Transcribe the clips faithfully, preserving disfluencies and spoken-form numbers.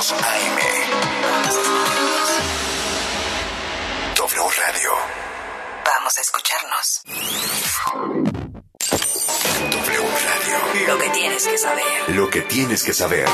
escucharnos. A M. W Radio. Vamos a escucharnos. W Radio. Lo que tienes que saber. Lo que tienes que saber.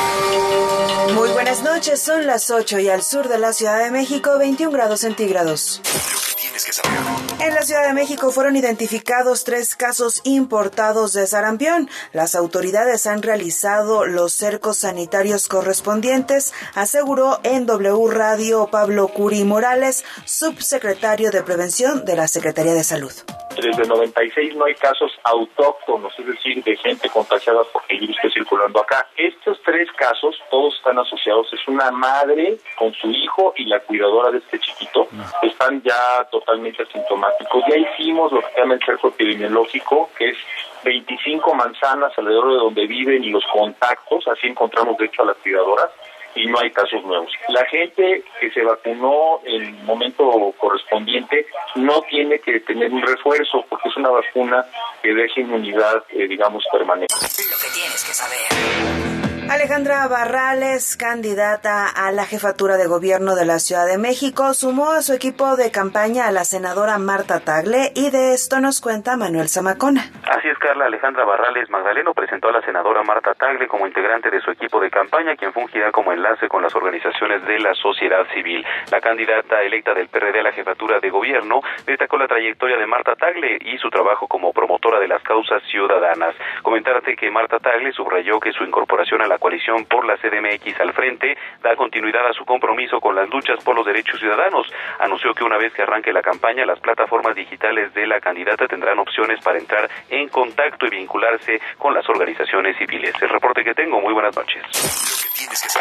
Muy buenas noches, son las ocho y al sur de la Ciudad de México, veintiún grados centígrados. Lo que tienes que saber. En la Ciudad de México fueron identificados tres casos importados de sarampión. Las autoridades han realizado los cercos sanitarios correspondientes, aseguró en W Radio Pablo Curi Morales, subsecretario de Prevención de la Secretaría de Salud. Desde el noventa y seis no hay casos autóctonos, es decir, de gente contagiada por el virus que está circulando acá. Estos tres casos, todos están asociados, es una madre con su hijo y la cuidadora de este chiquito, están ya totalmente asintomáticos. Ya hicimos lo que se llama el cerco epidemiológico, que es veinticinco manzanas alrededor de donde viven y los contactos, así encontramos de hecho a las cuidadoras, y no hay casos nuevos. La gente que se vacunó en el momento correspondiente no tiene que tener un refuerzo porque es una vacuna que deja inmunidad, eh, digamos, permanente. Lo que tienes que saber. Alejandra Barrales, candidata a la jefatura de gobierno de la Ciudad de México, sumó a su equipo de campaña a la senadora Martha Tagle y de esto nos cuenta Manuel Zamacona. Así es, Carla. Alejandra Barrales Magdaleno presentó a la senadora Martha Tagle como integrante de su equipo de campaña, quien fungirá como enlace con las organizaciones de la sociedad civil. La candidata electa del P R D a la jefatura de gobierno destacó la trayectoria de Martha Tagle y su trabajo como promotora de las causas ciudadanas. Comentarte que Martha Tagle subrayó que su incorporación a la coalición por la C D M X al frente da continuidad a su compromiso con las luchas por los derechos ciudadanos. Anunció que una vez que arranque la campaña, las plataformas digitales de la candidata tendrán opciones para entrar en contacto y vincularse con las organizaciones civiles. El reporte que tengo, muy buenas noches. Tienes que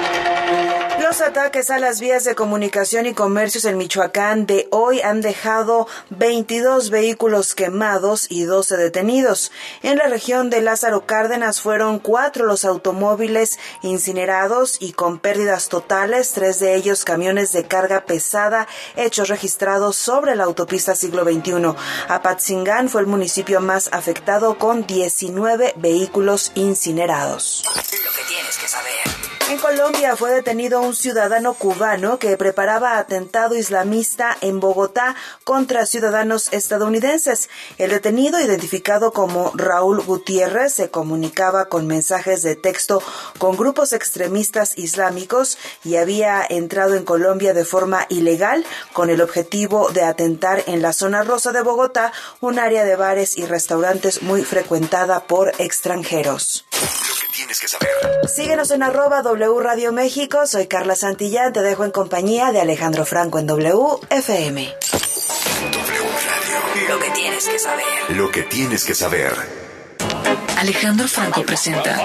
saber. Los ataques a las vías de comunicación y comercios en Michoacán de hoy han dejado veintidós vehículos quemados y doce detenidos. En la región de Lázaro Cárdenas fueron cuatro los automóviles incinerados y con pérdidas totales, tres de ellos camiones de carga pesada, hechos registrados sobre la autopista Siglo veintiuno. Apatzingán fue el municipio más afectado con diecinueve vehículos incinerados. Lo que tienes que saber. En Colombia fue detenido un ciudadano cubano que preparaba atentado islamista en Bogotá contra ciudadanos estadounidenses. El detenido, identificado como Raúl Gutiérrez, se comunicaba con mensajes de texto con grupos extremistas islámicos y había entrado en Colombia de forma ilegal con el objetivo de atentar en la zona rosa de Bogotá, un área de bares y restaurantes muy frecuentada por extranjeros. Tienes que saber. Síguenos en arroba W Radio México. Soy Carla Santillán. Te dejo en compañía de Alejandro Franco en W F M. W Radio. Lo que tienes que saber. Lo que tienes que saber. Alejandro Franco presenta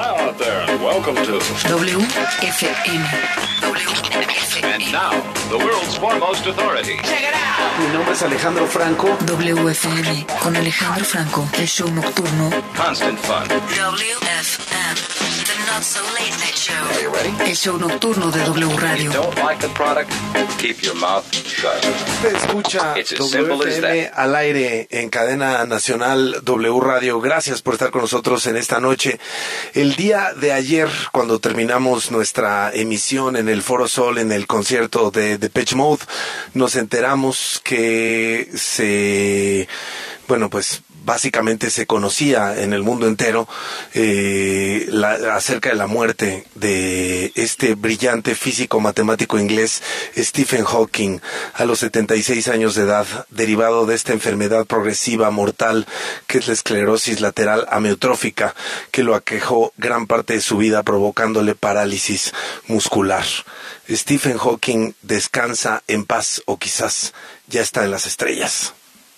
W F M. W F M. And now, the world's foremost authority. Check it out. Mi nombre es Alejandro Franco. W F M con Alejandro Franco, el show nocturno. Constant fun. W F M, the not so late night show. Are you ready? El show nocturno de W Radio. Don't like the product? Keep your mouth shut. Usted escucha It's as simple W as F M that. al aire en cadena nacional W Radio. Gracias por estar con nosotros en esta noche. El día de ayer, cuando terminamos nuestra emisión en el Foro Sol, en el concierto de Depeche Mode, nos enteramos que se, bueno, pues básicamente se conocía en el mundo entero eh, la, acerca de la muerte de este brillante físico matemático inglés Stephen Hawking a los setenta y seis años de edad, derivado de esta enfermedad progresiva mortal que es la esclerosis lateral amiotrófica, que lo aquejó gran parte de su vida, provocándole parálisis muscular. Stephen Hawking descansa en paz, o quizás ya está en las estrellas.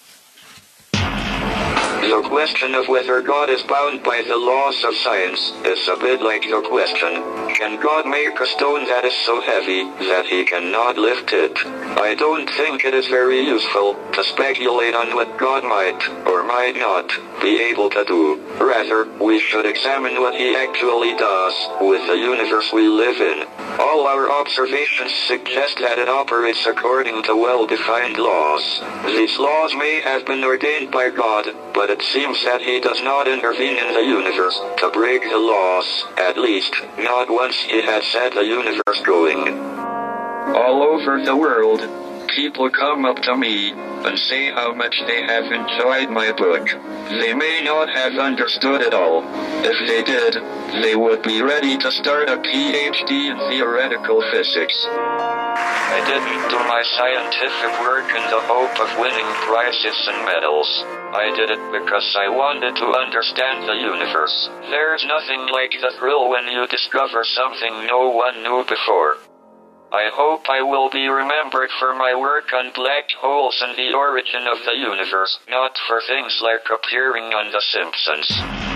The question of whether God is bound by the laws of science is a bit like your question, can God make a stone that is so heavy that he cannot lift it? I don't think it is very useful to speculate on what God might or might not be able to do. Rather, we should examine what he actually does with the universe we live in. All our observations suggest that it operates according to well-defined laws. These laws may have been ordained by God, but it seems that he does not intervene in the universe to break the laws, at least, not once he has set the universe going. All over the world, people come up to me and say how much they have enjoyed my book. They may not have understood it all. If they did, they would be ready to start a P H D in theoretical physics. I didn't do my scientific work in the hope of winning prizes and medals. I did it because I wanted to understand the universe. There's nothing like the thrill when you discover something no one knew before. I hope I will be remembered for my work on black holes and the origin of the universe, not for things like appearing on The Simpsons.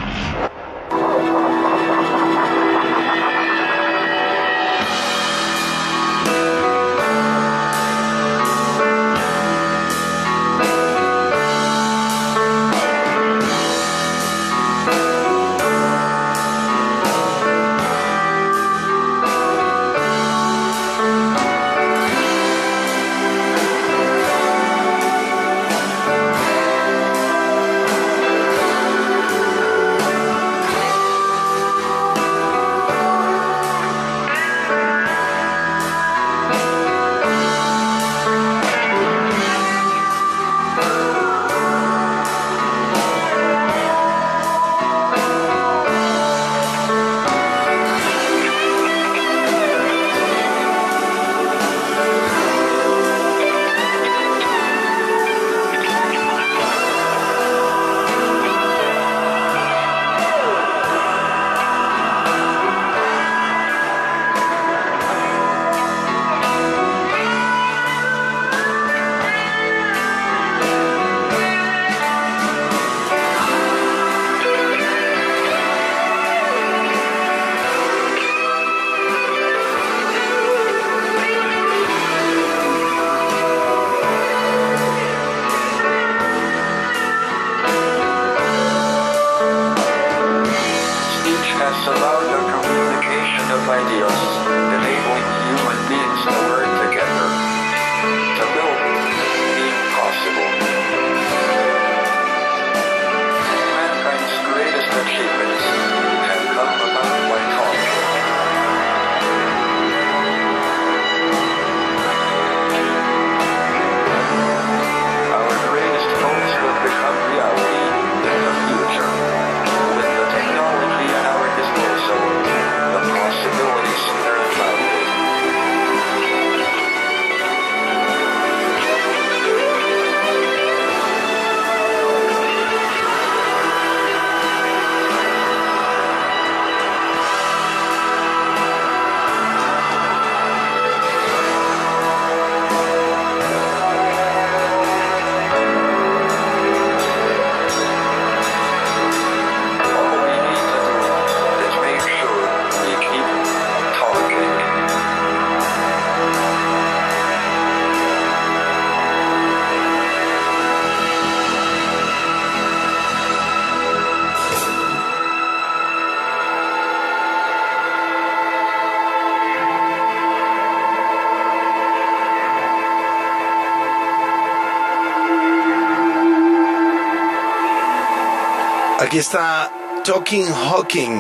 Aquí está Talking Hawking.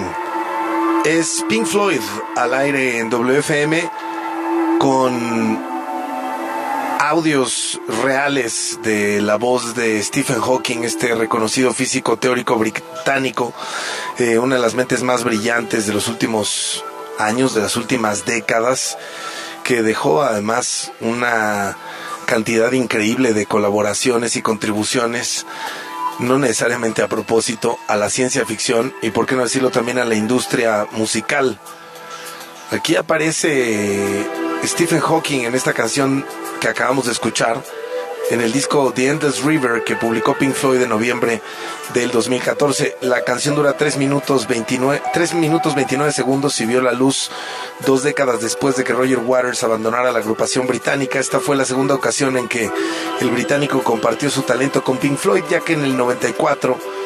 Es Pink Floyd al aire en W F M con audios reales de la voz de Stephen Hawking, este reconocido físico teórico británico, eh, una de las mentes más brillantes de los últimos años, de las últimas décadas, que dejó además una cantidad increíble de colaboraciones y contribuciones, no necesariamente a propósito, a la ciencia ficción y, por qué no decirlo, también a la industria musical. Aquí aparece Stephen Hawking en esta canción que acabamos de escuchar, en el disco The Endless River que publicó Pink Floyd en noviembre del dos mil catorce. La canción dura tres minutos veintinueve segundos y vio la luz dos décadas después de que Roger Waters abandonara la agrupación británica. Esta fue la segunda ocasión en que el británico compartió su talento con Pink Floyd, ya que en el noventa y cuatro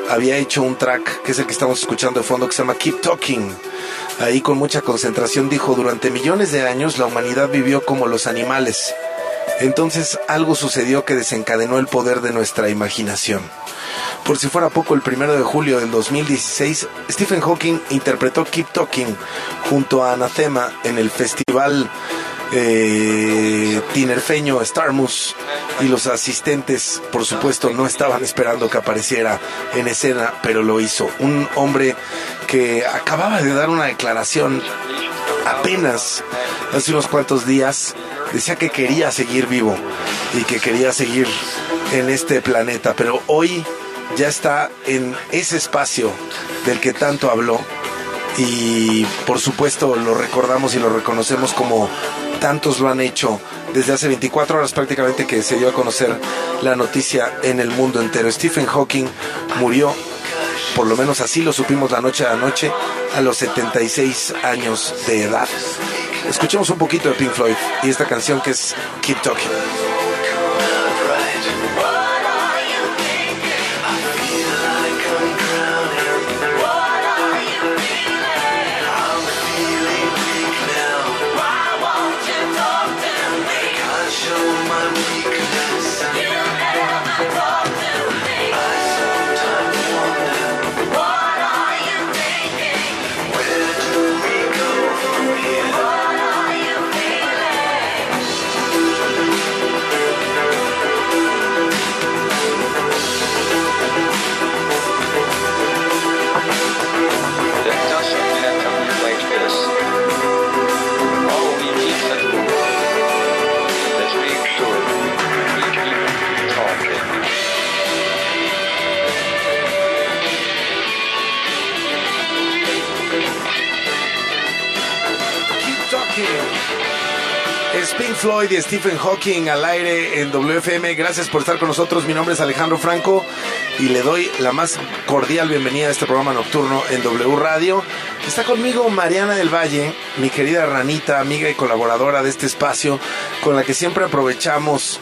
había hecho un track, que es el que estamos escuchando de fondo, que se llama Keep Talking. Ahí con mucha concentración dijo: durante millones de años la humanidad vivió como los animales. Entonces algo sucedió que desencadenó el poder de nuestra imaginación. Por si fuera poco, el primero de julio del dos mil dieciséis, Stephen Hawking interpretó Keep Talking junto a Anathema en el festival eh, tinerfeño Starmus, y los asistentes, por supuesto, no estaban esperando que apareciera en escena, pero lo hizo. Un hombre que acababa de dar una declaración apenas hace unos cuantos días. Decía que quería seguir vivo y que quería seguir en este planeta, pero hoy ya está en ese espacio del que tanto habló, y por supuesto lo recordamos y lo reconocemos como tantos lo han hecho desde hace veinticuatro horas prácticamente que se dio a conocer la noticia en el mundo entero. Stephen Hawking murió, por lo menos así lo supimos la noche a la noche, a los setenta y seis años de edad. Escuchemos un poquito de Pink Floyd y esta canción que es Keep Talking. Es Pink Floyd y Stephen Hawking al aire en W F M. Gracias por estar con nosotros. Mi nombre es Alejandro Franco y le doy la más cordial bienvenida a este programa nocturno en W Radio. Está conmigo Mariana del Valle, mi querida ranita, amiga y colaboradora de este espacio, con la que siempre aprovechamos,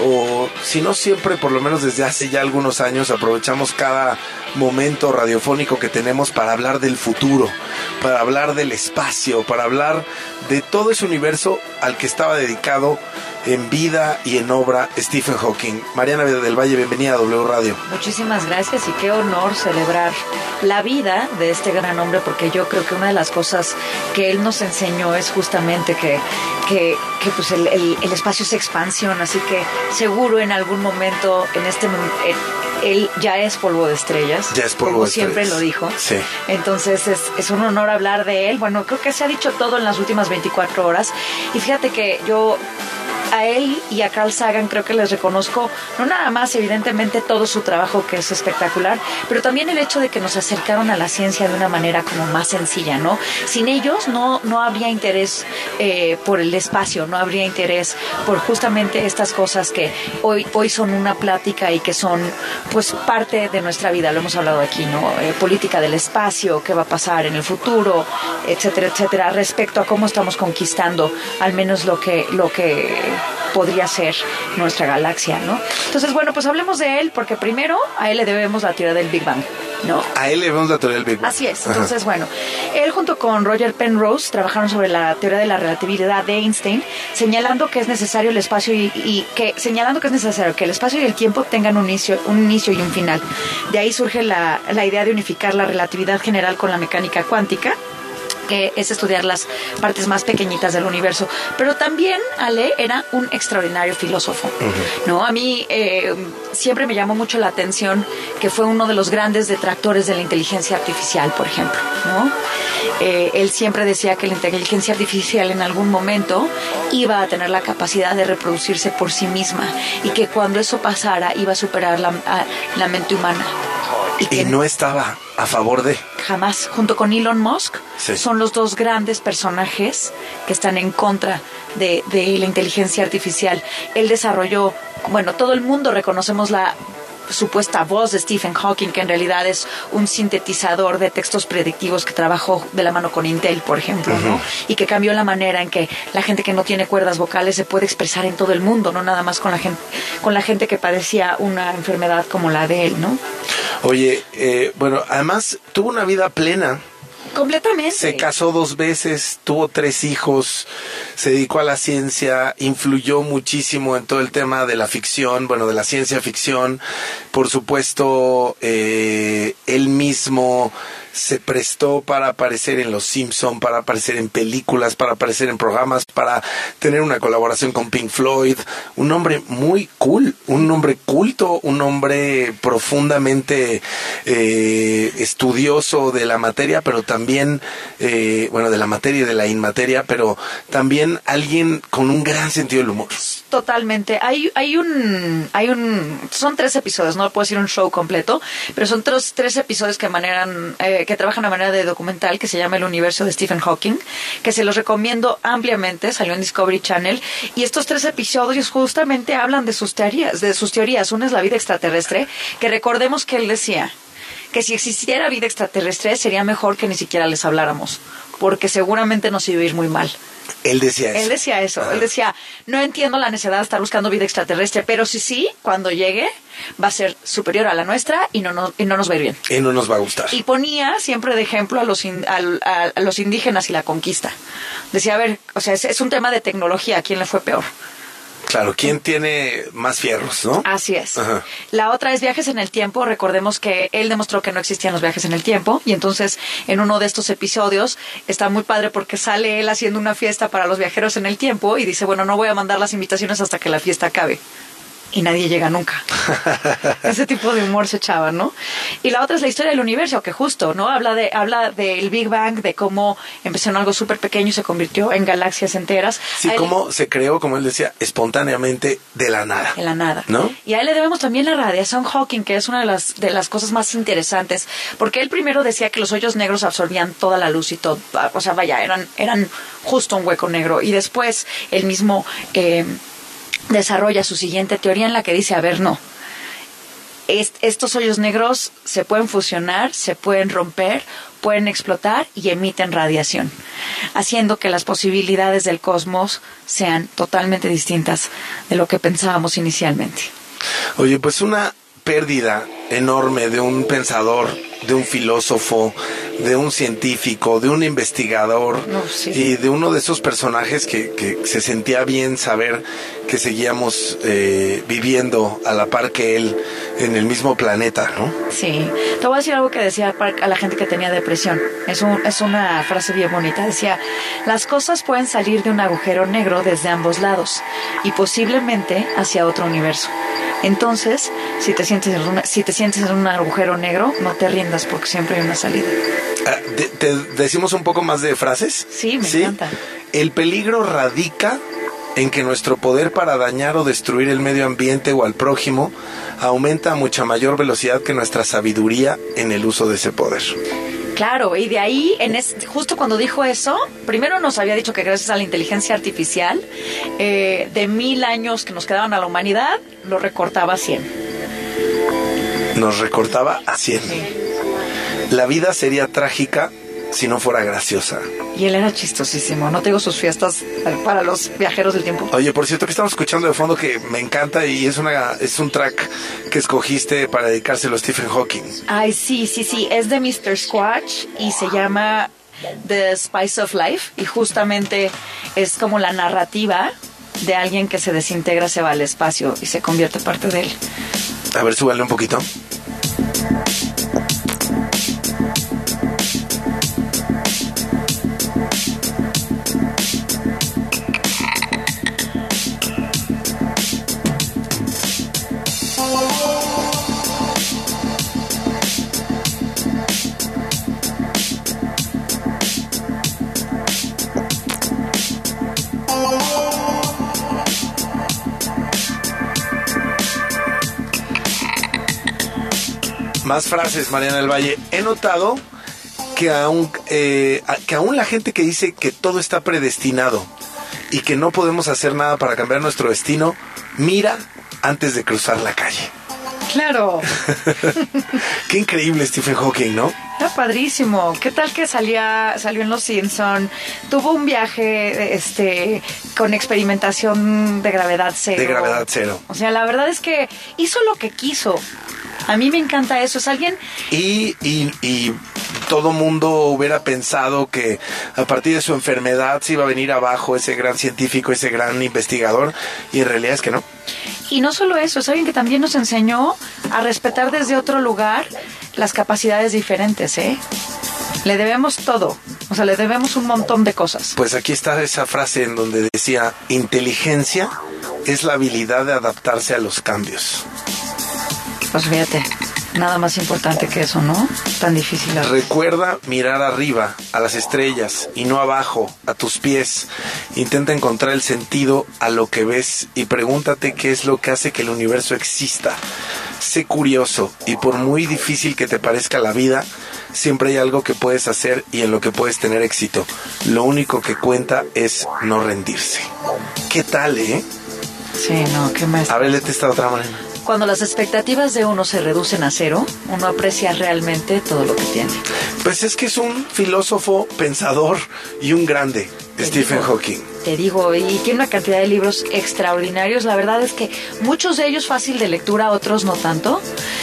o si no siempre, por lo menos desde hace ya algunos años, aprovechamos cada momento radiofónico que tenemos para hablar del futuro, para hablar del espacio, para hablar de todo ese universo al que estaba dedicado en vida y en obra Stephen Hawking. Mariana del Valle, bienvenida a W Radio. Muchísimas gracias y qué honor celebrar la vida de este gran hombre, porque yo creo que una de las cosas que él nos enseñó es justamente que, que, que pues el, el, el espacio es expansión, así que seguro en algún momento en este eh, él ya es polvo de estrellas, ya es polvo como de siempre estrellas. Lo dijo. Sí. Entonces es, es un honor hablar de él. Bueno, creo que se ha dicho todo en las últimas veinticuatro horas. Y fíjate que yo a él y a Carl Sagan creo que les reconozco no nada más evidentemente todo su trabajo, que es espectacular, pero también el hecho de que nos acercaron a la ciencia de una manera como más sencilla, ¿no? Sin ellos no, no habría interés eh, por el espacio, no habría interés por justamente estas cosas que hoy, hoy son una plática y que son pues parte de nuestra vida. Lo hemos hablado aquí, ¿no? Eh, política del espacio, qué va a pasar en el futuro, etcétera, etcétera, respecto a cómo estamos conquistando al menos lo que, lo que podría ser nuestra galaxia, ¿no? Entonces, bueno, pues hablemos de él, porque primero a él le debemos la teoría del Big Bang, ¿no? A él le debemos la teoría del Big Bang. Así es. Entonces, Ajá. bueno, él junto con Roger Penrose trabajaron sobre la teoría de la relatividad de Einstein, señalando que es necesario el espacio y, y que señalando que es necesario que el espacio y el tiempo tengan un inicio, un inicio y un final. De ahí surge la, la idea de unificar la relatividad general con la mecánica cuántica, que es estudiar las partes más pequeñitas del universo. Pero también Ale era un extraordinario filósofo, uh-huh. ¿no? A mí eh, siempre me llamó mucho la atención que fue uno de los grandes detractores de la inteligencia artificial, por ejemplo, ¿no? Eh, él siempre decía que la inteligencia artificial en algún momento iba a tener la capacidad de reproducirse por sí misma y que cuando eso pasara iba a superar la, a, la mente humana. Y, y no estaba a favor de... Jamás. Junto con Elon Musk, sí. son los dos grandes personajes que están en contra de, de la inteligencia artificial. Él desarrolló, bueno, todo el mundo reconocemos la supuesta voz de Stephen Hawking, que en realidad es un sintetizador de textos predictivos que trabajó de la mano con Intel, por ejemplo, uh-huh. ¿no? Y que cambió la manera en que la gente que no tiene cuerdas vocales se puede expresar en todo el mundo, no nada más con la gente, con la gente que padecía una enfermedad como la de él, ¿no? Oye, eh, bueno, además tuvo una vida plena. Completamente. Se casó dos veces, tuvo tres hijos, se dedicó a la ciencia, influyó muchísimo en todo el tema de la ficción, bueno, de la ciencia ficción. Por supuesto, eh, él mismo se prestó para aparecer en Los Simpson, para aparecer en películas, para aparecer en programas, para tener una colaboración con Pink Floyd. Un hombre muy cool, un hombre culto, un hombre profundamente eh, estudioso de la materia, pero también, eh, bueno, de la materia y de la inmateria, pero también alguien con un gran sentido del humor. Totalmente. Hay, hay un, hay un, son tres episodios, no puedo decir un show completo, pero son tres, tres episodios que maneran, eh, que trabajan a manera de documental, que se llama El universo de Stephen Hawking, que se los recomiendo ampliamente, salió en Discovery Channel, y estos tres episodios justamente hablan de sus teorías, de sus teorías. Una es la vida extraterrestre, que recordemos que él decía que si existiera vida extraterrestre sería mejor que ni siquiera les habláramos, porque seguramente nos iba a ir muy mal. Él decía eso. Él decía eso. Ajá. Él decía, no entiendo la necesidad de estar buscando vida extraterrestre, pero si sí, cuando llegue, va a ser superior a la nuestra y no, no, y no nos va a ir bien. Y no nos va a gustar. Y ponía siempre de ejemplo a los, in, a, a, a los indígenas y la conquista. Decía, a ver, o sea, es, es un tema de tecnología, ¿a quién le fue peor? Claro, ¿quién tiene más fierros, no? Así es. Ajá. La otra es viajes en el tiempo. Recordemos que él demostró que no existían los viajes en el tiempo, y entonces en uno de estos episodios está muy padre porque sale él haciendo una fiesta para los viajeros en el tiempo y dice, bueno, no voy a mandar las invitaciones hasta que la fiesta acabe. Y nadie llega nunca. Ese tipo de humor se echaba, ¿no? Y la otra es la historia del universo, que justo, ¿no? Habla de habla del Big Bang, de cómo empezó en algo súper pequeño y se convirtió en galaxias enteras. Sí, él, cómo se creó, como él decía, espontáneamente de la nada. De la nada. ¿No? Y a él le debemos también la radiación Hawking, que es una de las, de las cosas más interesantes, porque él primero decía que los hoyos negros absorbían toda la luz y todo, o sea, vaya, eran, eran justo un hueco negro. Y después él mismo Eh, desarrolla su siguiente teoría en la que dice, a ver, no, Est- estos hoyos negros se pueden fusionar, se pueden romper, pueden explotar y emiten radiación, haciendo que las posibilidades del cosmos sean totalmente distintas de lo que pensábamos inicialmente. Oye, pues una pérdida enorme de un pensador, de un filósofo, de un científico, de un investigador, no, sí. y de uno de esos personajes que, que se sentía bien saber que seguíamos eh, viviendo a la par que él en el mismo planeta, ¿no? Sí. Te voy a decir algo que decía a la gente que tenía depresión. Es, un, es una frase bien bonita. Decía, las cosas pueden salir de un agujero negro desde ambos lados y posiblemente hacia otro universo. Entonces, si te sientes en una, si te sientes en un agujero negro, no te rindas porque siempre hay una salida. Ah, ¿te, te decimos un poco más de frases? Sí, me ¿Sí? encanta. El peligro radica en que nuestro poder para dañar o destruir el medio ambiente o al prójimo aumenta a mucha mayor velocidad que nuestra sabiduría en el uso de ese poder. Claro, y de ahí, en es, justo cuando dijo eso, primero nos había dicho que gracias a la inteligencia artificial, eh, de mil años que nos quedaban a la humanidad, lo recortaba a cien. Nos recortaba a cien. Sí. La vida sería trágica si no fuera graciosa. Y él era chistosísimo, no te digo sus fiestas para los viajeros del tiempo. Oye, por cierto, que estamos escuchando de fondo que me encanta y es una es un track que escogiste para dedicárselo a Stephen Hawking. Ay, sí, sí, sí, es de mister Squatch y se llama The Spice of Life y justamente es como la narrativa de alguien que se desintegra, se va al espacio y se convierte parte de él. A ver, súbale un poquito. Más frases, Mariana del Valle. He notado que aún, eh, que aún la gente que dice que todo está predestinado y que no podemos hacer nada para cambiar nuestro destino, mira antes de cruzar la calle. Claro. Qué increíble Stephen Hawking, ¿no? Era padrísimo. ¿Qué tal que salía, salió en Los Simpson? Tuvo un viaje este, con experimentación de gravedad cero. De gravedad cero. O sea, la verdad es que hizo lo que quiso. A mí me encanta eso. Es alguien... Y, y, y todo mundo hubiera pensado que a partir de su enfermedad se iba a venir abajo ese gran científico, ese gran investigador, y en realidad es que no. Y no solo eso, es alguien que también nos enseñó a respetar desde otro lugar las capacidades diferentes, ¿eh? Le debemos todo, o sea, le debemos un montón de cosas. Pues aquí está esa frase en donde decía, inteligencia es la habilidad de adaptarse a los cambios. Pues fíjate, nada más importante que eso, ¿no? Tan difícil. Recuerda mirar arriba, a las estrellas, y no abajo, a tus pies. Intenta encontrar el sentido a lo que ves y pregúntate qué es lo que hace que el universo exista. Sé curioso y por muy difícil que te parezca la vida, siempre hay algo que puedes hacer y en lo que puedes tener éxito. Lo único que cuenta es no rendirse. ¿Qué tal, eh? Sí, no, qué más. A ver, léete esta otra manera. Cuando las expectativas de uno se reducen a cero, uno aprecia realmente todo lo que tiene. Pues es que es un filósofo, pensador y un grande, te Stephen digo, Hawking. Te digo, y tiene una cantidad de libros extraordinarios. La verdad es que muchos de ellos fácil de lectura, otros no tanto.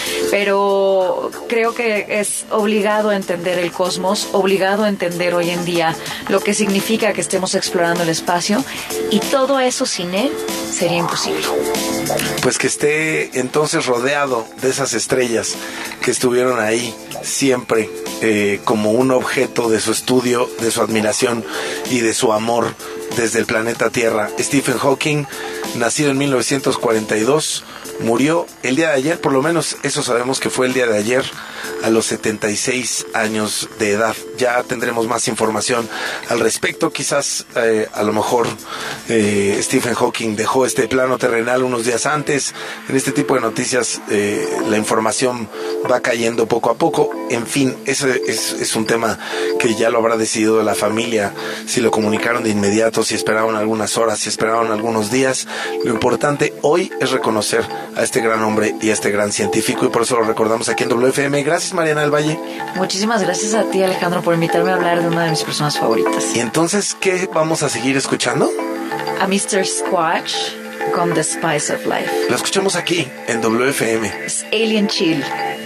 Pero creo que es obligado a entender el cosmos, obligado a entender hoy en día lo que significa que estemos explorando el espacio. Y todo eso sin él sería imposible. Pues que esté entonces rodeado de esas estrellas que estuvieron ahí siempre eh, como un objeto de su estudio, de su admiración y de su amor desde el planeta Tierra. Stephen Hawking, nacido en mil novecientos cuarenta y dos, murió el día de ayer, por lo menos eso sabemos que fue el día de ayer, a los setenta y seis años de edad. Ya tendremos más información al respecto. Quizás eh, a lo mejor eh, Stephen Hawking dejó este plano terrenal unos días antes. En este tipo de noticias eh, la información va cayendo poco a poco. En fin, ese es, es un tema que ya lo habrá decidido la familia, si lo comunicaron de inmediato, si esperaron algunas horas, si esperaron algunos días. Lo importante hoy es reconocer a este gran hombre y a este gran científico, y por eso lo recordamos aquí en W F M. Gracias, Mariana del Valle. Muchísimas gracias a ti, Alejandro, por invitarme a hablar de una de mis personas favoritas. ¿Y entonces qué vamos a seguir escuchando? A mister Squatch con The Spice of Life. Lo escuchamos aquí en W F M. Es Alien Chill.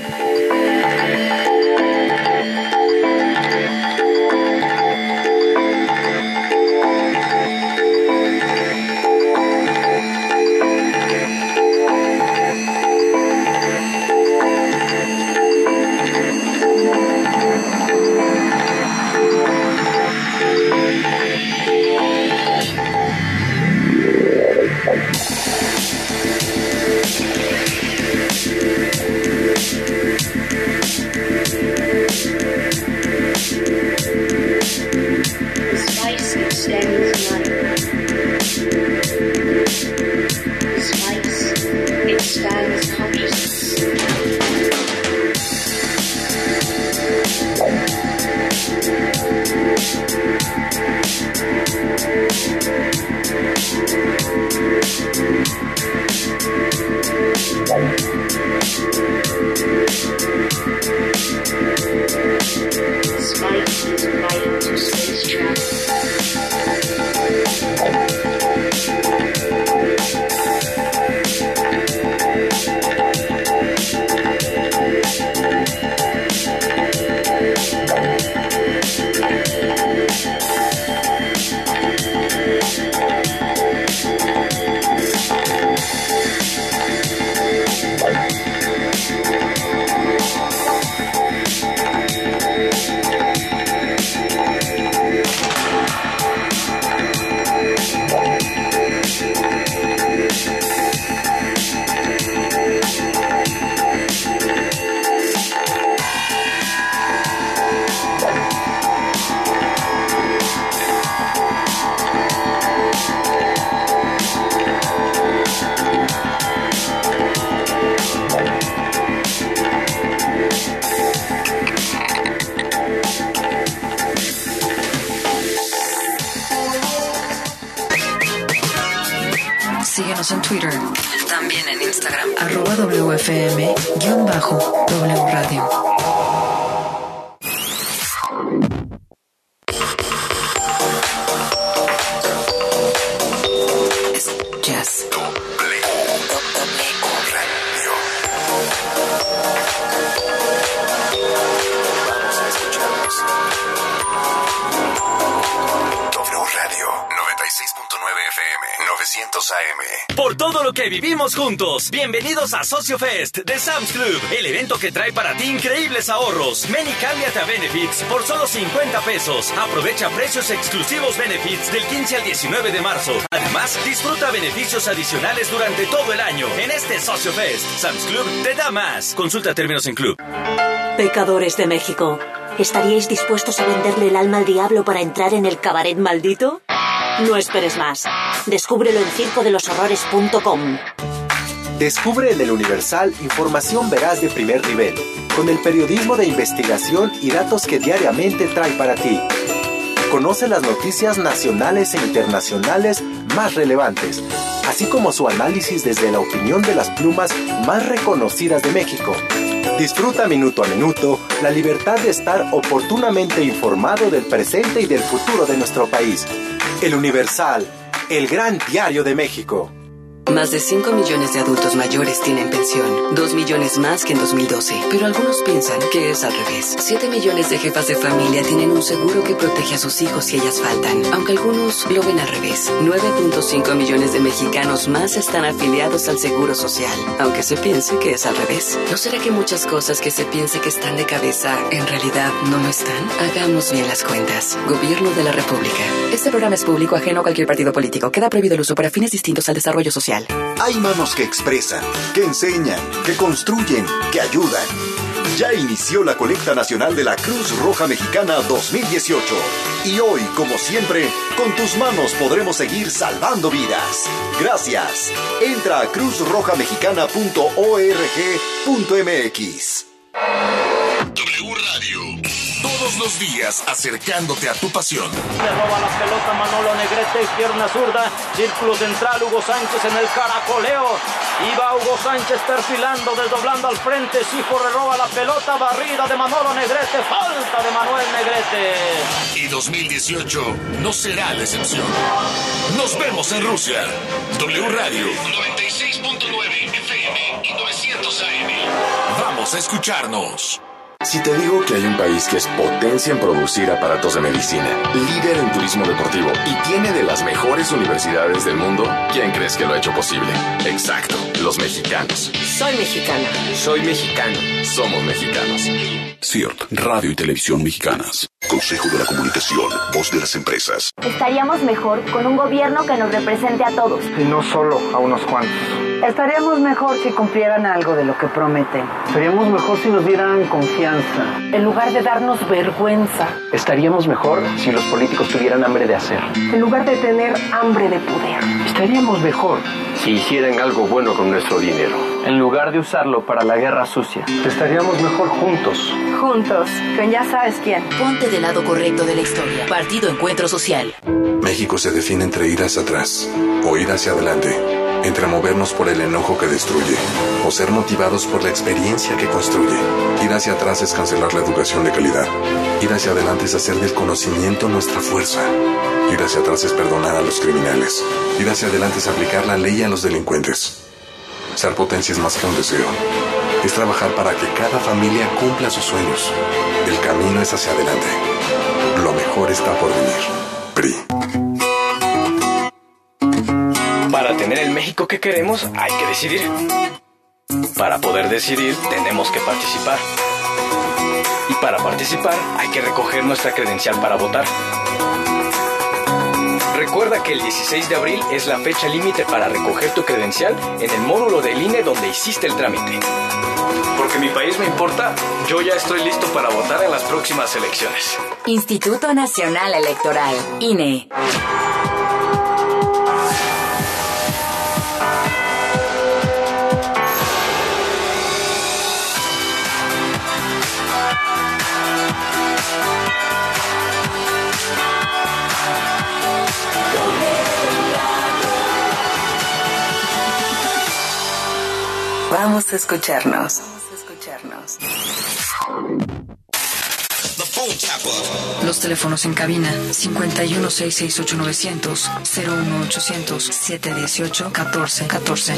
Síguenos en Twitter, también en Instagram, arroba W F M, guión bajo, W Radio. Es jazz. W Radio. F M novecientos A M. Por todo lo que vivimos juntos, bienvenidos a Socio Fest de Sam's Club, el evento que trae para ti increíbles ahorros. Ven y cámbiate a Benefits por solo cincuenta pesos. Aprovecha precios exclusivos Benefits del quince al diecinueve de marzo. Además, disfruta beneficios adicionales durante todo el año. En este Socio Fest, Sam's Club te da más. Consulta términos en Club. Pecadores de México, ¿estaríais dispuestos a venderle el alma al diablo para entrar en el cabaret maldito? No esperes más. Descúbrelo en circo de los horrores punto com. Descubre en El Universal información veraz de primer nivel, con el periodismo de investigación y datos que diariamente trae para ti. Conoce las noticias nacionales e internacionales más relevantes, así como su análisis desde la opinión de las plumas más reconocidas de México. Disfruta minuto a minuto la libertad de estar oportunamente informado del presente y del futuro de nuestro país. El Universal, el gran diario de México. Más de cinco millones de adultos mayores tienen pensión, dos millones más que en dos mil doce, pero algunos piensan que es al revés. siete millones de jefas de familia tienen un seguro que protege a sus hijos si ellas faltan, aunque algunos lo ven al revés. nueve punto cinco millones de mexicanos más están afiliados al Seguro Social, aunque se piense que es al revés. ¿No será que muchas cosas que se piense que están de cabeza en realidad no lo están? Hagamos bien las cuentas. Gobierno de la República. Este programa es público, ajeno a cualquier partido político. Queda prohibido el uso para fines distintos al desarrollo social. Hay manos que expresan, que enseñan, que construyen, que ayudan. Ya inició la colecta nacional de la Cruz Roja Mexicana dos mil dieciocho. Y hoy, como siempre, con tus manos podremos seguir salvando vidas. Gracias. Entra a cruz roja mexicana punto org punto m x. W Radio. Todos los días acercándote a tu pasión. Le roba la pelota Manolo Negrete, pierna zurda, círculo central, Hugo Sánchez en el caracoleo. Iba Hugo Sánchez perfilando, desdoblando al frente, Sifo le roba la pelota, barrida de Manolo Negrete, falta de Manuel Negrete. Y dos mil dieciocho no será la excepción. Nos vemos en Rusia. W Radio noventa y seis punto nueve F M y novecientos A M. Vamos a escucharnos. Si te digo que hay un país que es potencia en producir aparatos de medicina, líder en turismo deportivo y tiene de las mejores universidades del mundo, ¿quién crees que lo ha hecho posible? Exacto, los mexicanos. Soy mexicana. Soy mexicano. Somos mexicanos. C I R T, Radio y Televisión Mexicanas. Consejo de la Comunicación, voz de las empresas. Estaríamos mejor con un gobierno que nos represente a todos. Y no solo a unos cuantos. Estaríamos mejor si cumplieran algo de lo que prometen. Estaríamos mejor si nos dieran confianza. En lugar de darnos vergüenza. Estaríamos mejor si los políticos tuvieran hambre de hacer. En lugar de tener hambre de poder. Estaríamos mejor si hicieran algo bueno con nuestro dinero. En lugar de usarlo para la guerra sucia. Estaríamos mejor juntos. Juntos, con ya sabes quién. Ponte del lado correcto de la historia. Partido Encuentro Social. México se define entre ir hacia atrás o ir hacia adelante. Entre movernos por el enojo que destruye o ser motivados por la experiencia que construye. Ir hacia atrás es cancelar la educación de calidad. Ir hacia adelante es hacer del conocimiento nuestra fuerza. Ir hacia atrás es perdonar a los criminales. Ir hacia adelante es aplicar la ley a los delincuentes. Ser potencia es más que un deseo. Es trabajar para que cada familia cumpla sus sueños. El camino es hacia adelante. Lo mejor está por venir. P R I. Para tener el México que queremos, hay que decidir. Para poder decidir, tenemos que participar. Y para participar, hay que recoger nuestra credencial para votar. Recuerda que el dieciséis de abril es la fecha límite para recoger tu credencial en el módulo del I N E donde hiciste el trámite. Porque mi país me importa, yo ya estoy listo para votar en las próximas elecciones. Instituto Nacional Electoral, I N E. Vamos a escucharnos. Los teléfonos en cabina cincuenta y uno, seiscientos sesenta y ocho, novecientos, cero uno ochocientos, setecientos dieciocho, catorce catorce.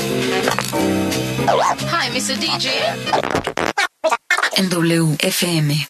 Hi, mister D J. En W F M.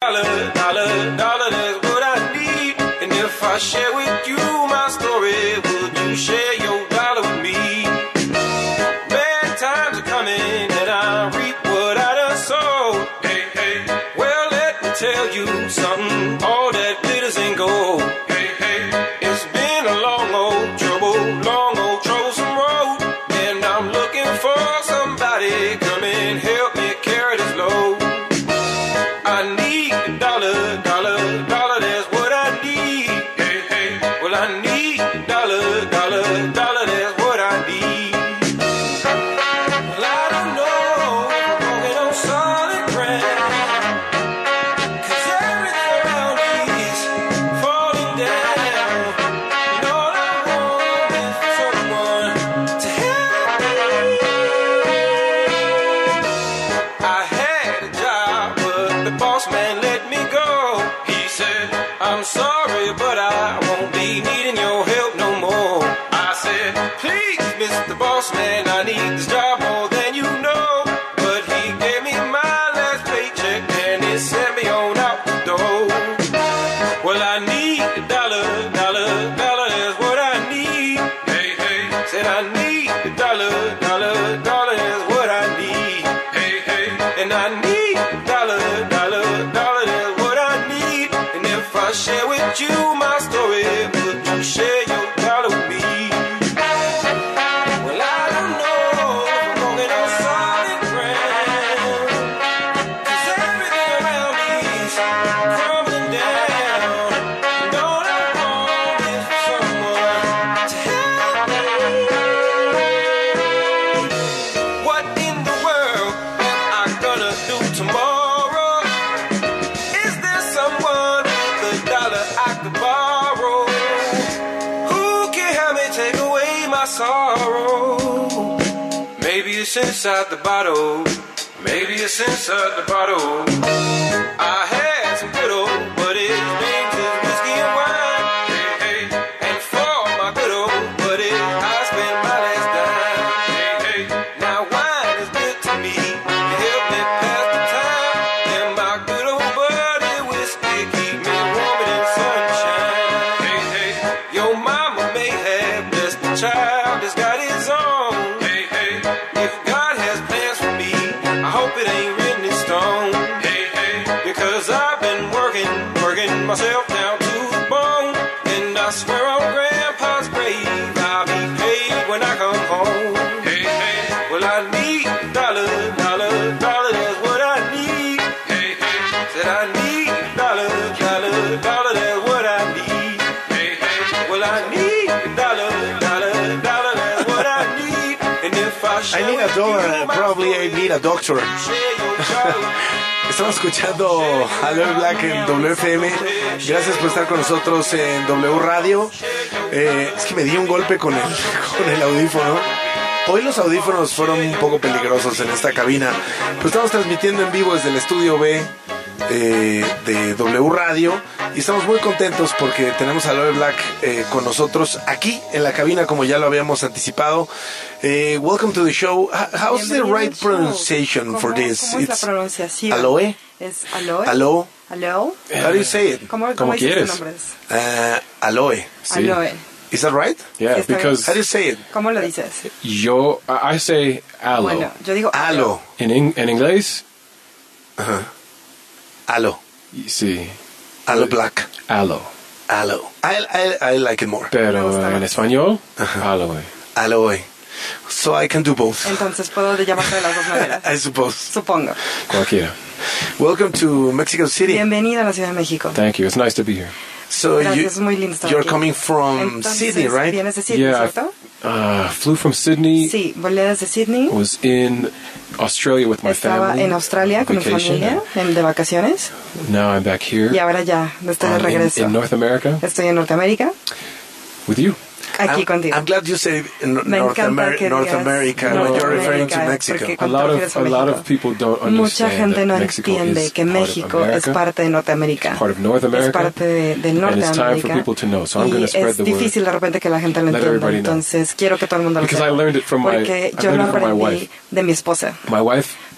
dollar, dollar, dollar, that's what I need. And if I share with you my story, would you share your dollar with me? Bad times are coming and I reap what I done sowed. Hey, hey, well, let me tell you something, all that glitters ain't gold. Hey, hey, it's been a long old trouble, long old troublesome road. And I'm looking for somebody come and help me carry this load. I need a dollar, dollar, dollar, that's what I need. Hey, hey, well I need a dollar, dollar, dollar, that's what I need. Well I don't know if I'm walking on solid ground, 'cause everything around me is falling down. And all I want is someone to help me. I had a job, but the boss man let me go. He said, I'm sorry, but I won't be needing your help no more. I said, please, Mister Boss Man, I need this job more than you know. But he gave me my last paycheck and he sent me on out the door. Well, I need a dollar, dollar, dollar, that's what I need. Hey, hey, said I need a dollar, dollar, dollar, that's what I need. Hey, hey, and I need a dollar, dollar, dollar, that's what I need. And if I share with you my story, would you share your dollar with me? Well, I don't know if I'm walking on solid ground, 'cause everything around me is crumbling down. And all I want is someone to help me. What in the world am I gonna do tomorrow? Is there someone with a dollar I could borrow? Who can help me take away my sorrow? Maybe it's inside the bottle. Maybe it's inside the bottle. I had some good old, but it named his whiskey and wine. Hey, hey, and for my good old buddy, I spent my last dime. Hey, hey, now wine is good to me. It helped me pass the time. And my good old buddy whiskey keep me warm in sunshine. Hey, hey, your mama may have blessed the child that's got his own. Hey, hey, if God has plans for me, I hope it ain't written in stone. Hey, hey, because I've been working, working myself down to the bone. And I swear on Grandpa's grave, I'll be paid when I come home. Hey, hey, well I need a dollar, dollar, dollar, that's what I need. Hey, hey, said I need a dollar, dollar, dollar, that's what I need. Hey, hey, well I need a dollar, dollar, dollar, that's what I need. And if I I need a dollar, probably I need a doctor. Estamos escuchando a Aloe Black en W F M. Gracias por estar con nosotros en W Radio. Eh, es que me di un golpe con el, con el audífono. Hoy los audífonos fueron un poco peligrosos en esta cabina. Pero estamos transmitiendo en vivo desde el estudio B eh, de W Radio. Y estamos muy contentos porque tenemos a Aloe Black eh, con nosotros aquí en la cabina, como ya lo habíamos anticipado. Eh, welcome to the show. How's the right pronunciation for this? ¿Cómo es la pronunciación? Aloe. Es Aloe. Aloe. Aloe. How do you say it? ¿Cómo, cómo dices quieres. tu nombre? Uh, aloe. Sí. Aloe. Is that right? Yeah, Sí, está because How do you say it? ¿Cómo lo dices? yo, I I say aloe. Bueno, yo digo Alo. En, in, en inglés, Uh-huh. Aloe. sí. Aloe Black. Aloe. Aloe. I, I, I like it more. Pero en español, aloe. Aloe. So I can do both. Entonces puedo llamarte de las dos maneras. I suppose. Supongo. Cualquiera. Welcome to Mexico City. Bienvenido a la Ciudad de México. Thank you. It's nice to be here. So you, Gracias, es muy lindo estar you're aquí. coming from Entonces, Sydney, right? ¿Vienes de Sydney, Yeah, cierto? Uh, flew from Sydney. Sí, volé desde Sydney. Was in Australia with my Estaba family. en Australia con mi vacation. familia en- de vacaciones. Now I'm back here. Y ahora ya, estoy de um, in, regreso. in North America Estoy en Norteamérica, with you. aquí I'm, contigo. I'm glad you say North, Me North, encanta Amer- que North digas America, North but you're referring to America, Mexico. porque A cuando lot te of refieres a a lot México, of people don't understand mucha gente no that Mexico entiende is que part of México es America, parte de Norteamérica. part of North Es America, parte de, de and it's time for Norteamérica. people to know. So I'm going Y to spread es the word. difícil de repente que la gente lo Let entienda. everybody know. Entonces quiero que todo el mundo lo Because I sepa. learned it from my- Porque I yo learned lo it from my aprendí wife. de mi esposa. My wife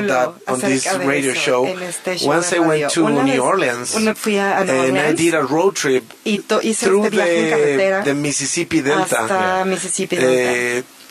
that on this radio show. Este Once I went to una New vez, Orleans, una fui a, a New and Orleans, I did a road trip y to, hice through este viaje en the, carretera the Mississippi Delta. hasta Mississippi Delta. Eh,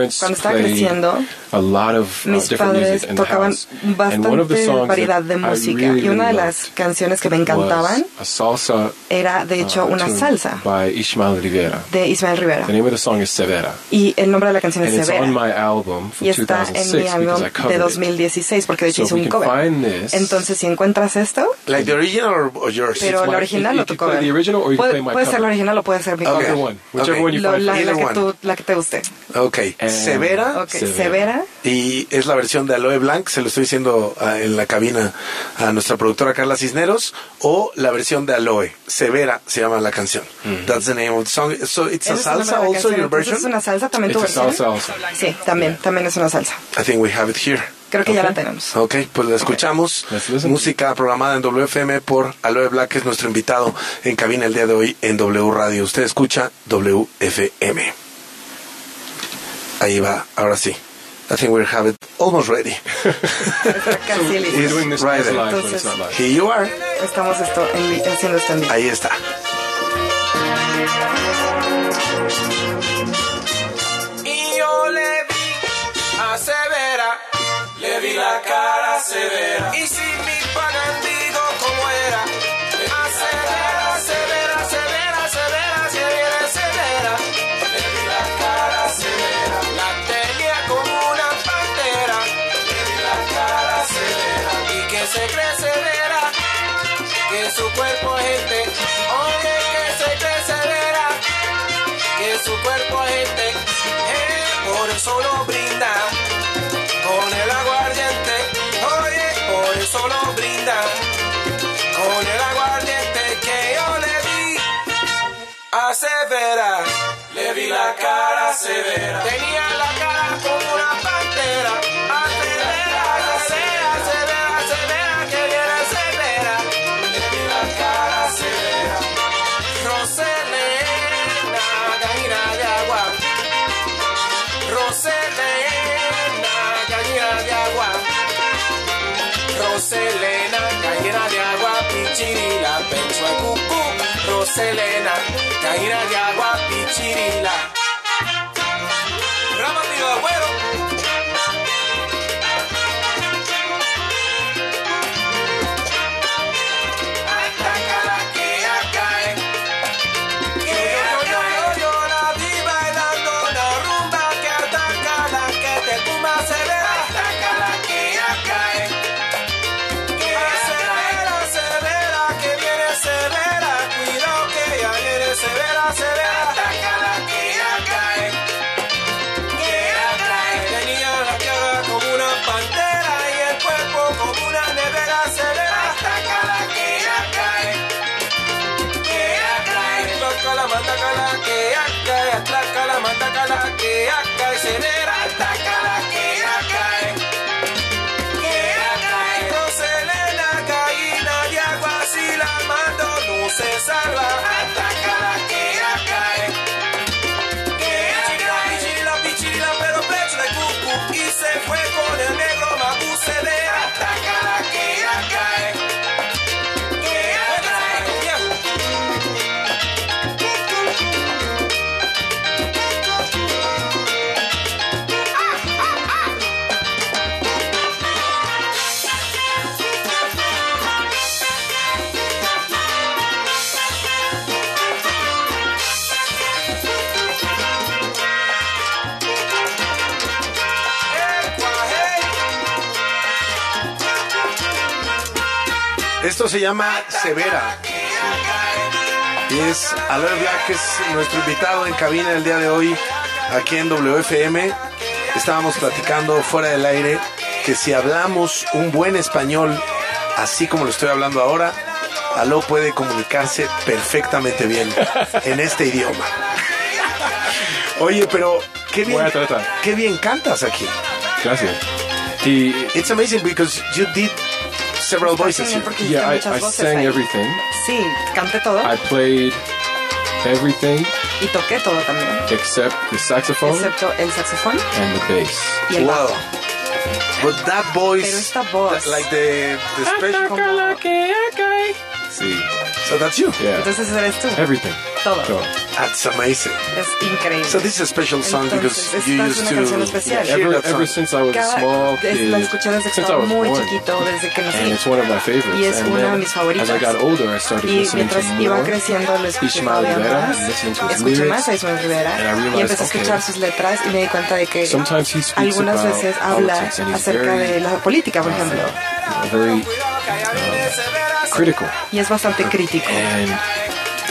parents cuando estaba played creciendo, a lot of uh, mis different padres music in the tocaban house. And one of the bastante songs variedad de that I música. really, Y una de really las canciones que me encantaban was a salsa, era, de hecho, uh, una tune salsa by Ismael Rivera. de Ismael Rivera. The name of the song is Severa. Y el nombre de la canción And es it's Severa. on my album from Y está en mi two thousand six álbum because I de covered dos mil dieciséis porque de hecho So hice if un we can cover. find this, Entonces, si encuentras esto, like the original or, or yours? pero la original o tu cover. the original or you can puede play my puede ser cover. la original o puede ser mi Okay. cover. Either one, whichever Okay. one you Lo- find. la, la Either que one. tú, la que te guste. Okay. And Severa. Okay. Severa. Severa. Y es la versión de Aloe Blanc, se lo estoy diciendo uh, en la cabina a nuestra productora Carla Cisneros, o la versión de Aloe, Severa se llama la canción. Mm-hmm. That's the name of the song. So it's a salsa also, your version? Es una salsa, también tu It's a versión. salsa also. Sí, también, también es una salsa. I think we have it here. Creo que okay. ya la tenemos. Ok, pues la escuchamos. Okay. Música programada en W F M por Aloe Black, que es nuestro invitado en cabina el día de hoy en W Radio. Usted escucha W F M. Ahí va, ahora sí. I think we have it almost ready. Casi listo. Right there. Entonces, Here you are. estamos esto en, haciendo esto en vivo. Ahí está. Y yo le vi a Severa, le vi la cara severa. Y si mi pagan digo como era, a Severa, Severa, Severa, Severa, si viene Severa, le vi la cara severa. La tenía como una pantera, le vi la cara severa. Y que se cree severa, que su cuerpo es gente, oye, que se cree severa, que su cuerpo es gente, eh, por eso lo brinda con el aguardiente, oye, por eso lo brinda con el aguardiente que yo le vi a Severa, le vi la cara severa, tenía la cara como una pantera, a Severa, Severa, Severa, Severa, que viene Severa, le vi la cara severa, Roselena, gallina de agua, Roselena, gallina de agua, Roselena, gallina de agua, pichirila, penso de cucú, Roselena, gallina de agua, pichirila. Rama tío agüero. Ataca la que acae. Que yo, yo, yo, yo la vi bailando la rumba que ataca la que te tumba severa. Ataca la que acae. Que severa, severa, que viene severa. Cuidado que ya viene severa, severa. Ataca la que acae. Que acae. Tenía la cara como una pantera y el cuerpo como una nevera severa. Ataca la que acae. Que acae. Ataca la mataca la que acae. Ataca la mataca la que acae. Severa. Ataca la que acae. Que acae. Roselena, gallina de agua, si la mando no se salva. Ataca la que acae. Que acae. Pichila, pichila, pero pecho de cucu. Y se fue con el negro Mabu Severa. Ataca la que acae. Que acae. Esto se llama Severa. Y es Aloe Black, que es nuestro invitado en cabina el día de hoy aquí en W F M. Estábamos platicando fuera del aire que si hablamos un buen español, así como lo estoy hablando ahora, Aloe puede comunicarse perfectamente bien en este idioma. Oye, pero qué bien, Voy a tratar. qué bien cantas aquí. Gracias. Y It's amazing because you did several voices here. Porque yeah, I, hiciste muchas I voces sang ahí. everything. Sí, canté todo I played everything y toqué todo también, except the saxophone excepto el saxofón and the bass. y el Wow. bajo. But that voice, Pero esta voz, like the, the special... como- Sí. So that's you. Yeah. entonces eres tú, Everything. todo. Todo. That's amazing. Es increíble. So this is a special song Entonces, because you esta es used una to canción especial. hear Ever, that song. ever since I was a Cada- small es- kid, la escuché desde que since I estaba was muy born. chiquito, desde que nací. And it's one of my favorites. Y es And una de then, mis favoritas. As I got older, I started Y listening to mientras iba more creciendo lo escuché Ismael todavía Rivera más. and listening to his Escuché lyrics. más a Ismael Rivera And I y realized, empecé a escuchar okay, sus letras y me di cuenta de que sometimes he speaks algunas about veces habla politics and he's acerca very, de la política, por ejemplo, uh, very uh, critical. y es bastante crítico. And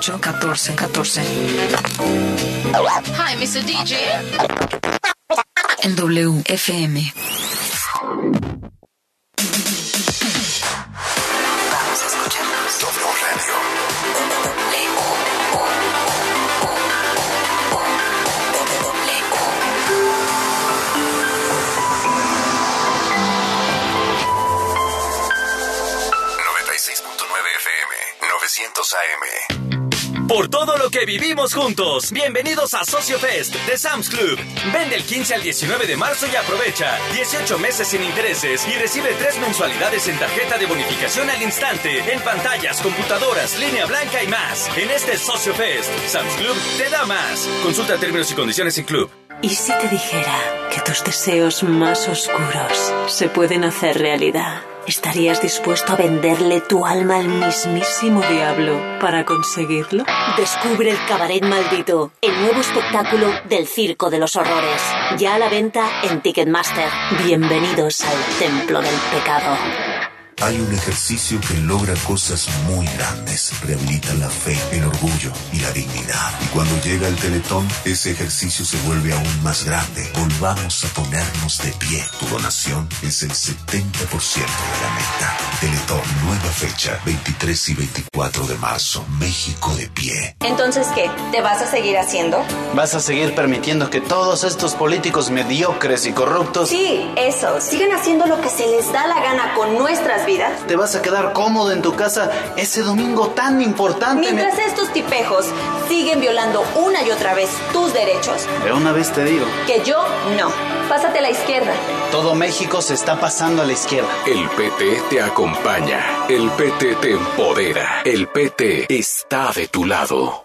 ocho, catorce, catorce. Hi, mister D J. En W F M. Vamos a escucharnos. W Radio. noventa y seis punto nueve F M, novecientos A M. Por todo lo que vivimos juntos, bienvenidos a Socio Fest de Sam's Club. Ven del quince al diecinueve de marzo y aprovecha dieciocho meses sin intereses y recibe tres mensualidades en tarjeta de bonificación al instante, en pantallas, computadoras, línea blanca y más. En este Socio Fest, Sam's Club te da más. Consulta términos y condiciones en Club. ¿Y si te dijera que tus deseos más oscuros se pueden hacer realidad? ¿Estarías dispuesto a venderle tu alma al mismísimo diablo para conseguirlo? Descubre el Cabaret Maldito, el nuevo espectáculo del Circo de los Horrores. Ya a la venta en Ticketmaster. Bienvenidos al Templo del Pecado. Hay un ejercicio que logra cosas muy grandes. Rehabilita la fe, el orgullo y la dignidad. Y cuando llega el Teletón, ese ejercicio se vuelve aún más grande. Volvamos a ponernos de pie. Tu donación es el setenta por ciento de la meta. Teletón, nueva fecha, veintitrés y veinticuatro de marzo. México de pie. ¿Entonces qué? ¿Te vas a seguir haciendo? ¿Vas a seguir permitiendo que todos estos políticos mediocres y corruptos... Sí, eso. Sigan haciendo lo que se les da la gana con nuestras vidas. ¿Te vas a quedar cómodo en tu casa ese domingo tan importante? Mientras el... estos tipejos siguen violando una y otra vez tus derechos. De una vez te digo. Que yo no. Pásate a la izquierda. Todo México se está pasando a la izquierda. El P T te acompaña. El P T te empodera. El P T está de tu lado.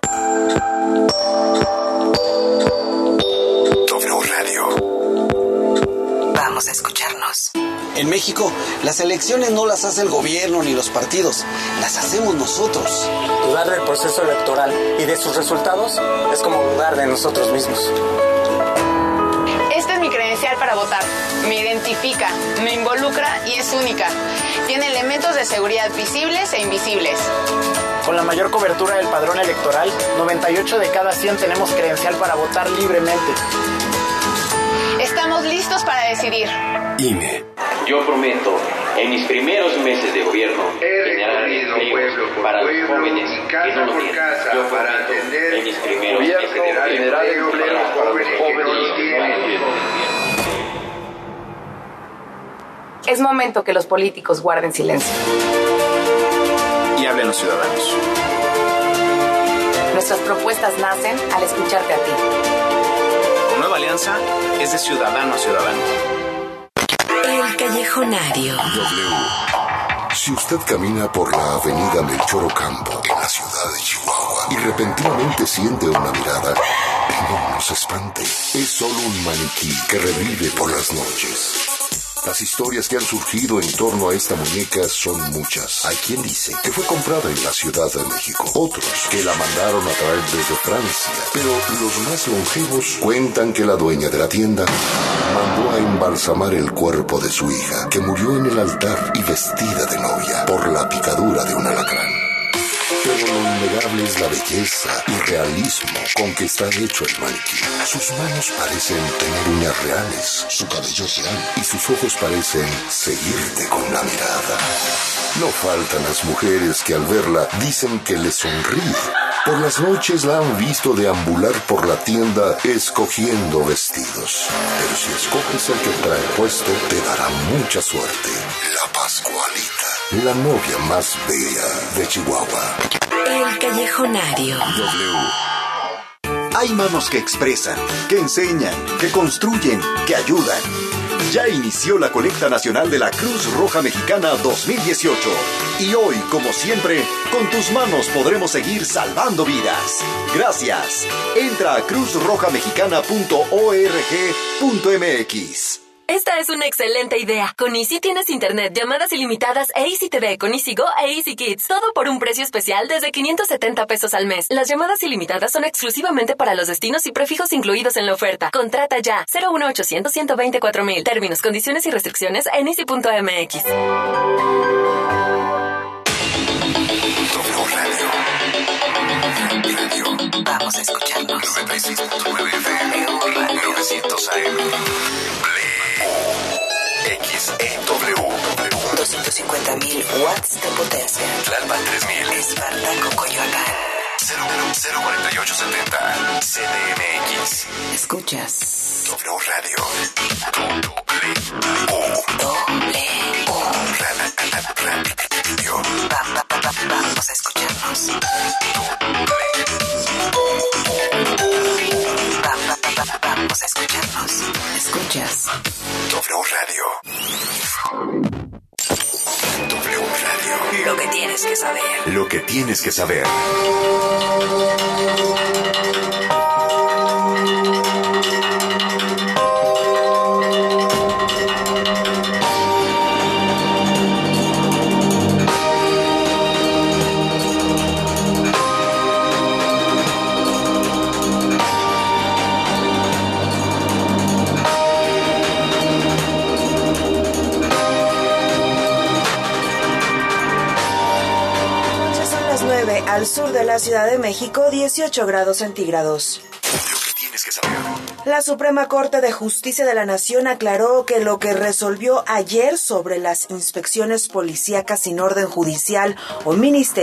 W Radio. Vamos a escucharnos. En México, las elecciones no las hace el gobierno ni los partidos, las hacemos nosotros. Dudar del proceso electoral y de sus resultados es como dudar de nosotros mismos. Esta es mi credencial para votar. Me identifica, me involucra y es única. Tiene elementos de seguridad visibles e invisibles. Con la mayor cobertura del padrón electoral, noventa y ocho de cada cien tenemos credencial para votar libremente. Estamos listos para decidir. I N E. Yo prometo, en mis primeros meses de gobierno, generar empleos para los jóvenes que no lo tienen. Yo prometo, en mis primeros meses de gobierno, generar empleos para los jóvenes que no lo tienen. Es momento que los políticos guarden silencio. Y hablen los ciudadanos. Nuestras propuestas nacen al escucharte a ti. Nueva Alianza es de ciudadano a ciudadano. El Callejonario. W. Si usted camina por la avenida Melchor Ocampo, en la ciudad de Chihuahua, y repentinamente siente una mirada, no nos espante. Es solo un maniquí que revive por las noches. Las historias que han surgido en torno a esta muñeca son muchas. Hay quien dice que fue comprada en la Ciudad de México. Otros que la mandaron a traer desde Francia. Pero los más longevos cuentan que la dueña de la tienda mandó a embalsamar el cuerpo de su hija, que murió en el altar y vestida de novia por la picadura de un alacrán. Pero lo innegable es la belleza y realismo con que está hecho el maniquí. Sus manos parecen tener uñas reales, su cabello es real y sus ojos parecen seguirte con la mirada. No faltan las mujeres que al verla dicen que le sonríe. Por las noches la han visto deambular por la tienda escogiendo vestidos. Pero si escoges el que trae puesto, te dará mucha suerte. La Pascualita, la novia más bella de Chihuahua. El Callejonario. W. Hay manos que expresan, que enseñan, que construyen, que ayudan. Ya inició la colecta nacional de la Cruz Roja Mexicana dos mil dieciocho. Y hoy, como siempre, con tus manos podremos seguir salvando vidas. Gracias. Entra a cruz roja mexicana punto org punto m x. Esta es una excelente idea. Con Easy tienes internet, llamadas ilimitadas e Easy T V con Easy Go e Easy Kids. Todo por un precio especial desde quinientos setenta pesos al mes. Las llamadas ilimitadas son exclusivamente para los destinos y prefijos incluidos en la oferta. Contrata ya. cero uno ochocientos, ciento veinticuatro mil. Términos, condiciones y restricciones en easy punto m x. Vamos a escucharnos. noventa y seis punto nueve F M, novecientos A M. X E W. doscientos cincuenta mil watts de potencia. Tlalpan tres mil. Espartaco, Coyoacán. cero uno cero cuatro ocho siete cero. C D M X. Escuchas. W Radio. Doble O. Radio. Vamos a escucharnos. Vamos a escucharnos. Escuchas. W Radio. W Radio. Lo que tienes que saber. Lo que tienes que saber. nueve al sur de la Ciudad de México, dieciocho grados centígrados. Lo que tienes que saber. La Suprema Corte de Justicia de la Nación aclaró que lo que resolvió ayer sobre las inspecciones policíacas sin orden judicial o ministerial